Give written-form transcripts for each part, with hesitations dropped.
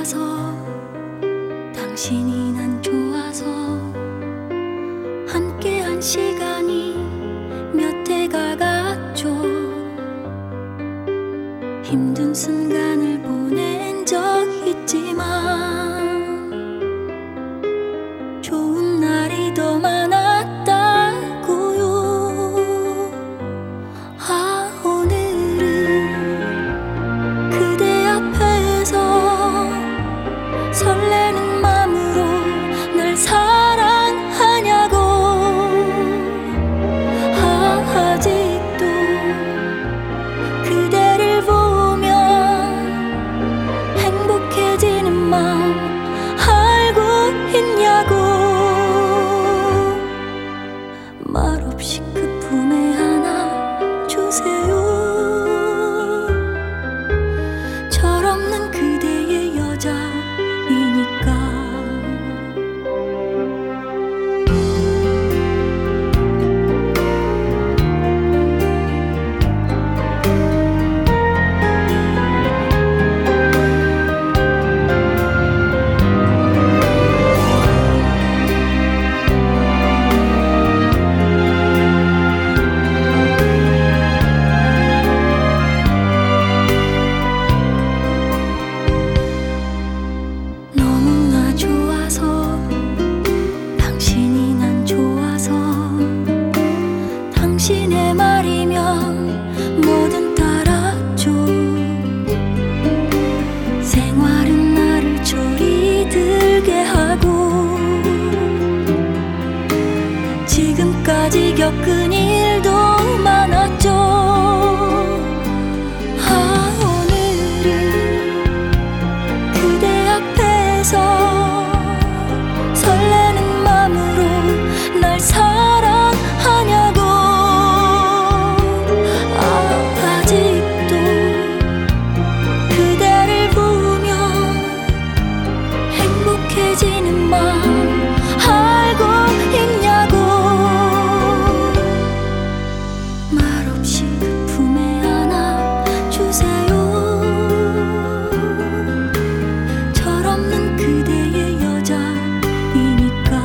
좋아서 당신이 난 좋아서 함께한 시간이 몇 해가 갔죠. 힘든 순간을 보낸 적 있지만 좋은 날이 더 많았다고요. 아, 오늘은 그대 앞에서 설레는 맘으로 날 사랑하냐고. 아, 아직도 그대를 보면 행복해지는 마음 알고 있냐고. 말없이 그 품에 안아 주세요. 철없는 그대의 여자이니까. 너무나 좋아서 당신이 난 좋아서 당신의 말이면 뭐든 따랐죠. 생활은 나를 저리 들게 하고 지금까지 겪은 일도 많았죠. 아, 오늘은 그대 앞에서 설레는 맘으로 날 사랑하냐고. 아, 아직도 그대를 보면 행복해지는 마음 알고 있냐고. 말없이 그 품에 안아 주세요. 철없는 그대의 여자이니까.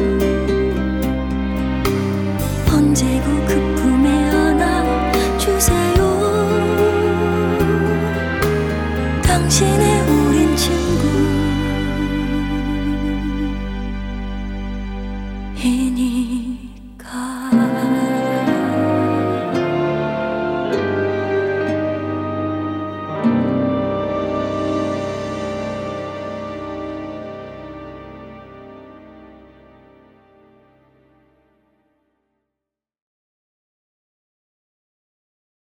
언제고 그 품에 안아 주세요. 당신의 오랜 친구이니까.